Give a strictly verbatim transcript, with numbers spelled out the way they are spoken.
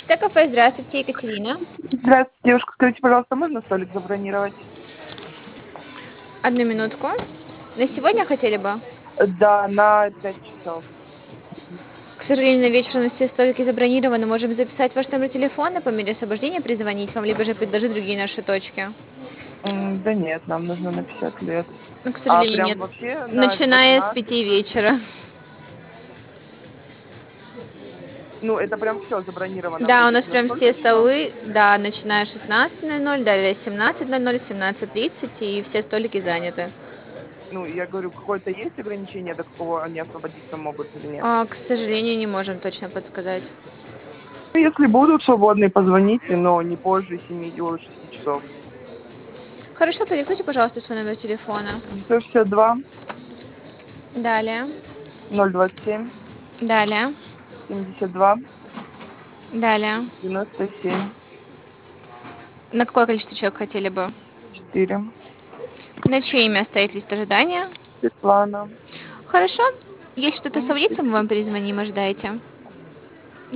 Т-кафе, здравствуйте, Екатерина. Здравствуйте, девушка. Скажите, пожалуйста, можно столик забронировать? Одну минутку. На сегодня хотели бы? Да, на пять часов. К сожалению, на вечер у нас все столики забронированы. Можем записать ваш номер телефона, по мере освобождения перезвонить вам, либо же предложить другие наши точки. М, Да нет, нам нужно на пятьдесят лет. Ну, к А сожалению, прям нет. вообще на Начиная с восемнадцать пяти только? вечера. Ну, это прям все забронировано Да, у будет. нас На прям все сколько часов? столы, да, начиная с шестнадцати ноль ноль, далее семнадцать ноль ноль, семнадцать тридцать, и все столики заняты. Ну, я говорю, какое-то есть ограничение, до какого они освободиться могут или нет? А, к сожалению, не можем точно подсказать. Ну, если будут свободные, позвоните, но не позже семи или шести часов. Хорошо, продиктуйте, пожалуйста, свой номер телефона. сто шестьдесят два, Далее, ноль двадцать семь, далее, семьдесят два, далее. девяносто семь, На какое количество человек хотели бы? четыре. На чье имя стоит лист ожидания? Светлана. Хорошо. Если что-то М, освободится, мы вам перезвоним, ожидайте.